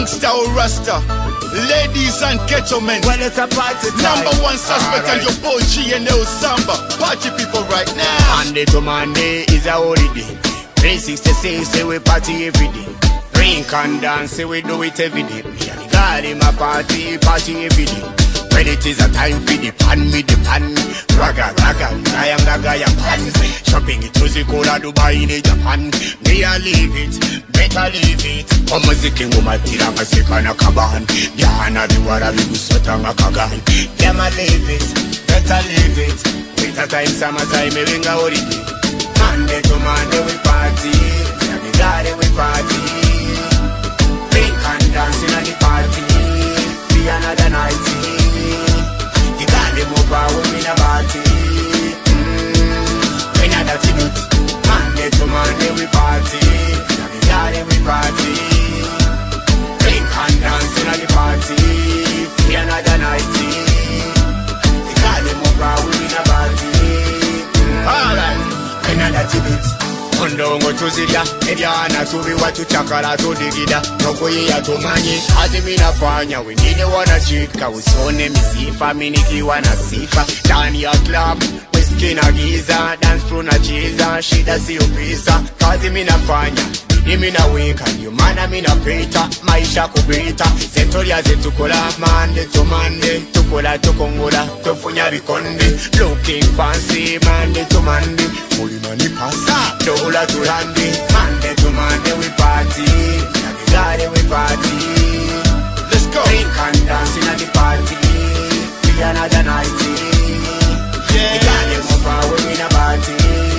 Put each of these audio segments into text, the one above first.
gangster or rasta, ladies and gentlemen. Well, it's a party time. Number one suspect and your boy GNL Samba. Party people right now. Monday to Monday is a holiday. 366 say we party every day. Drink and dance say we do it every day. Me and the girl in my party every day. When it is a time for the pan, me the pan. Raga, raga, gaya pan. Shopping it to the Kola Dubai in Japan. Me a leave it, better leave it. Omuziki ngumatira masika na kaban. Yana biwara bigusota makagan. Yama leave it, better leave it. Winter time, summer time, me ringa holiday. Monday to Monday we party. Saturday we party. Drink and dance in the party. Be another night. The girl them over with me in a party. When I got it, Monday to Monday we party. Saturday we party. Drink and dance in the party. Be another night. The girl them over with me in a party. Alright. When I got it. Ondongo tuzirya ebyana tubiwa tuchakala tudigida nokuyiya tumanyi ati minafanya wengine wanachika usone misifa minikiwa na sifa ndani ya club whisky na giza dance floor na chiza shida siyo pisa kazi minafanya mina wika ndio maana mina pita maisha kubita sentoria zetukola Monday to Monday tukola tukongola tufunya bikonde looking fancy Monday to Monday mulina ni pasa dola tulandi Monday to Monday we party Saturday we party let's go drink and dance in the party be another night yeah we got them over we in a party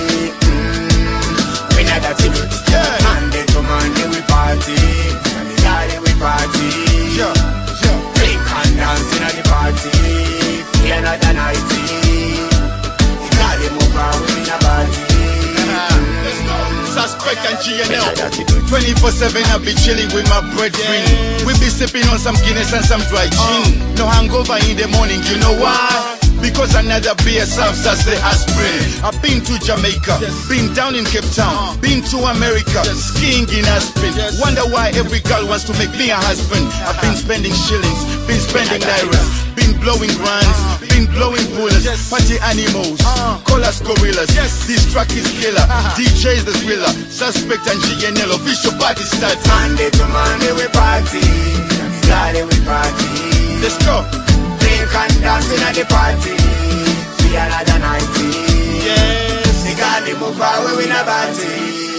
we not that it yeah Monday to Monday we party Saturday we party yeah drink and dance in the party be another night we got them over we in a party let's go Suspect and GNL 24/7 I be chilling with my brethren. We be sipping on some Guinness and some dry gin. No hangover in the morning, you know why? Because another beer serves as the aspirin. I've been to Jamaica, been down in Cape Town, been to America, skiing in Aspen. Wonder why every girl wants to make me a husband. I've been spending shillings, been spending nairas, been blowing grands, been blowing bullets. Party animals, call us gorillas. This track is killer, DJ's the thriller. Suspect and GNL official party starts. Monday to Monday we party, Saturday we party. Let's go. Drink and dance in the party. Be another night. Yes. The girl they move away with a party.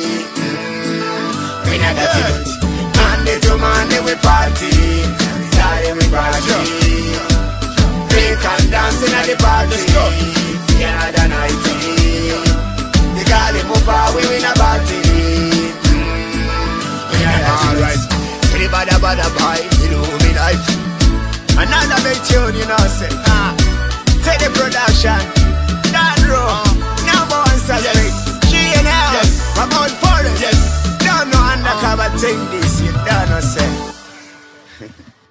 We not got it. Monday to Monday we party. Saturday we party. Drink and dance in the party. Let's go. Be another night. The girl they move away with a party. We not got it. Alright. Silly bada bada boy, you know me life. Another big tune, you know, say, take the production, that room, number one suspect, GNL, from Mount Forest, don't know undercover thing this, you don't know, say.